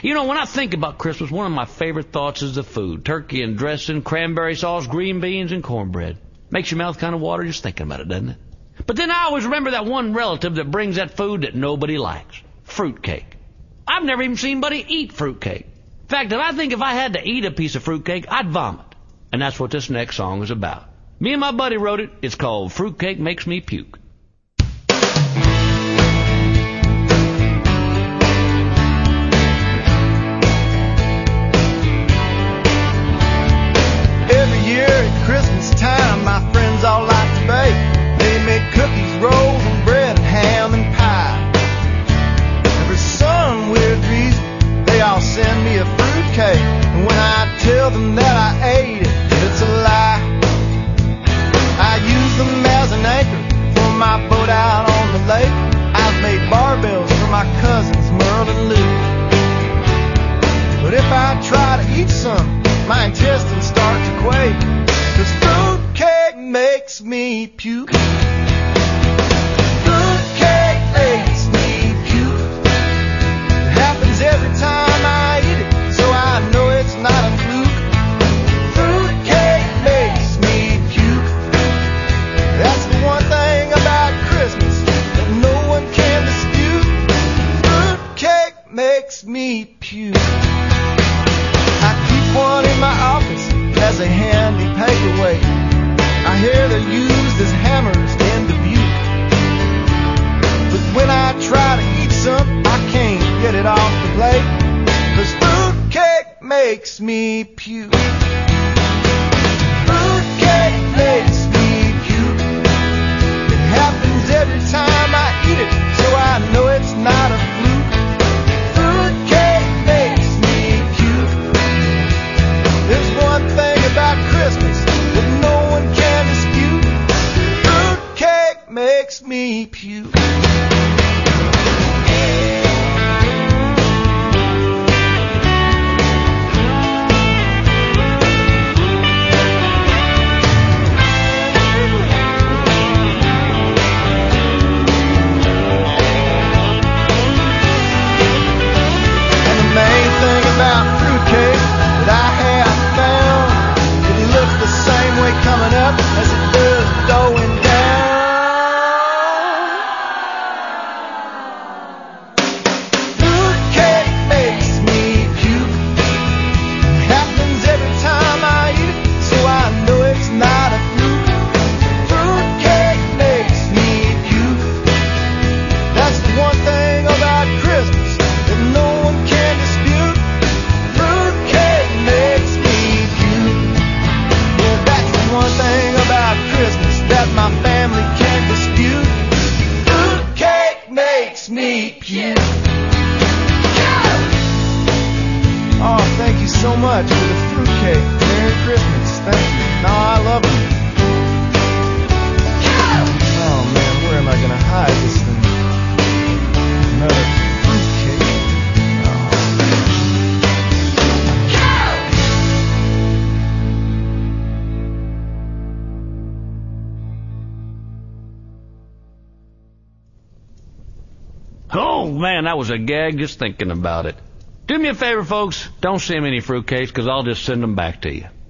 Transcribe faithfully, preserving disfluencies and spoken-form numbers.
You know, when I think about Christmas, one of my favorite thoughts is the food. Turkey and dressing, cranberry sauce, green beans, and cornbread. Makes your mouth kind of water just thinking about it, doesn't it? But then I always remember that one relative that brings that food that nobody likes. Fruitcake. I've never even seen anybody eat fruitcake. In fact, I think if I had to eat a piece of fruitcake, I'd vomit. And that's what this next song is about. Me and my buddy wrote it. It's called Fruitcake Makes Me Puke. Every year at Christmas time, my friends all like to bake. They make cookies, rolls, and bread, and ham and pie. And for some weird reason, they all send me a fruitcake. And when I tell them that I ate it, it's a lie. I use them as an anchor for my boat out on the lake. I've made barbells for my cousins Merle and Lou. But if I try to eat some, my intestines start to quake, 'cause fruitcake makes me puke. Fruitcake makes me puke. It happens every time I eat it, so I know it's not a fluke. Fruitcake makes me puke. That's the one thing about Christmas that no one can dispute. Fruitcake makes me puke. I keep one in my office as a handy paperweight. I hear they're used as hammers in Dubuque. But when I try to eat some, I can't get it off the plate, 'cause fruitcake makes me puke. Fruitcake makes me puke. It happens every time I eat it, so I know it's not a fluke. Fruitcake makes me puke. There's one thing about Christmas that no one can dispute. Fruitcake makes me puke. And the main thing about fruitcake that I have found, it looks the same way coming up as it does going down. Fruitcake makes me puke. It happens every time I eat it, so I know it's not a fluke. Fruitcake makes me puke. That's the one thing about Christmas that no one can dispute. Fruitcake makes me puke. Yeah, that's the one thing about Christmas that my family can't dispute. Fruitcake makes me puke. Oh, thank you so much for the fruitcake. Merry Christmas. Thank you. No, I love it. Oh man, where am I gonna hide this thing? Another fruitcake. Oh. Oh, man, that was a gag just thinking about it. Do me a favor, folks. Don't send me any fruitcakes, because I'll just send them back to you.